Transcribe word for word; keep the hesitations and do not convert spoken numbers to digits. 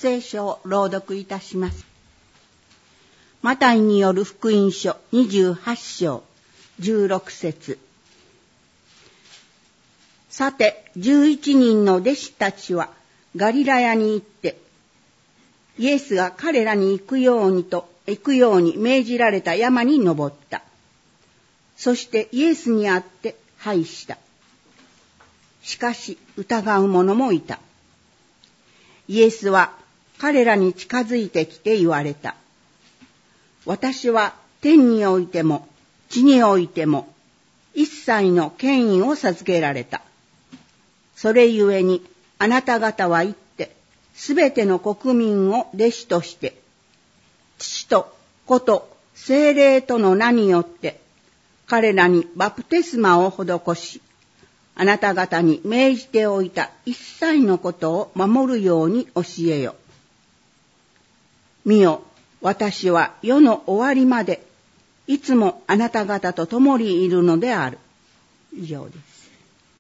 聖書を朗読いたします。マタイによる福音書にじゅうはち章じゅうろく節。さて、十一人の弟子たちはガリラヤに行って、イエスが彼らに行くようにと、行くように命じられた山に登った。そしてイエスに会って拝した。しかし疑う者もいた。イエスは彼らに近づいてきて言われた。私は天においても地においても一切の権威を授けられた。それゆえにあなた方は行ってすべての国民を弟子として父と子と聖霊との名によって彼らにバプテスマを施し、あなた方に命じておいた一切のことを守るように教えよ。見よ、私は世の終わりまでいつもあなた方と共にいるのである。以上です。